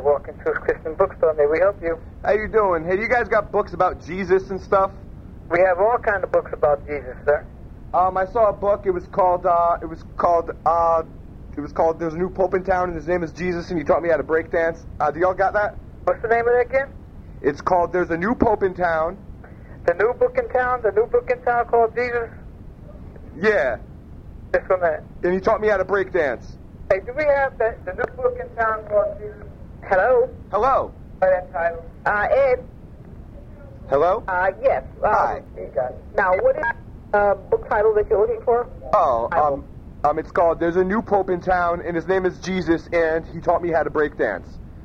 walking through Christian bookstore. May we help you? How you doing? Hey, you guys got books about Jesus and stuff? We have all kind of books about Jesus, sir. I saw a book. It was called There's a New Pope in Town, and his name is Jesus, and he taught me how to break dance. Do y'all got that? What's the name of that again? It's called There's a New Pope in Town. The new book in town? The new book in town called Jesus? Yeah. Just a minute. And he taught me how to break dance. Hey, do we have the new book in town called Jesus? Hello? Hello. By that title? Ed? Hello? Yes. Hi. Now, what is book title that you're looking for? Oh, it's called There's a New Pope in Town, and his name is Jesus, and he taught me how to break dance.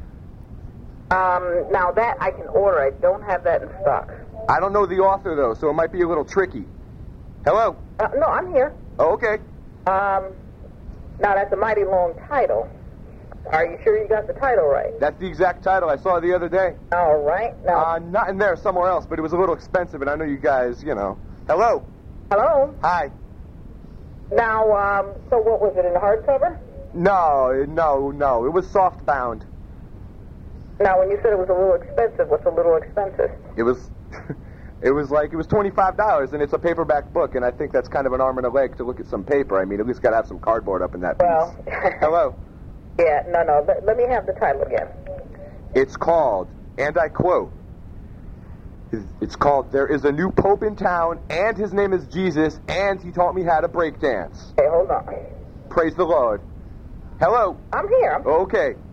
Now that I can order. I don't have that in stock. I don't know the author, though, so it might be a little tricky. Hello? No, I'm here. Oh, okay. Now that's a mighty long title. Are you sure you got the title right? That's the exact title I saw the other day. All right. Now, not in there, somewhere else, but it was a little expensive, and I know you guys, Hello? Hello? Hi. Now, so what was it, in hardcover? No. It was softbound. Now, when you said it was a little expensive, what's a little expensive? It was... It was $25, and it's a paperback book, and I think that's kind of an arm and a leg to look at some paper. I mean, at least got to have some cardboard up in that piece. Well... Hello? Yeah, no. Let me have the title again. It's called, and I quote, it's called There is a New Pope in Town, and his name is Jesus, and he taught me how to break dance. Hey, hold on. Praise the Lord. Hello? I'm here. Okay.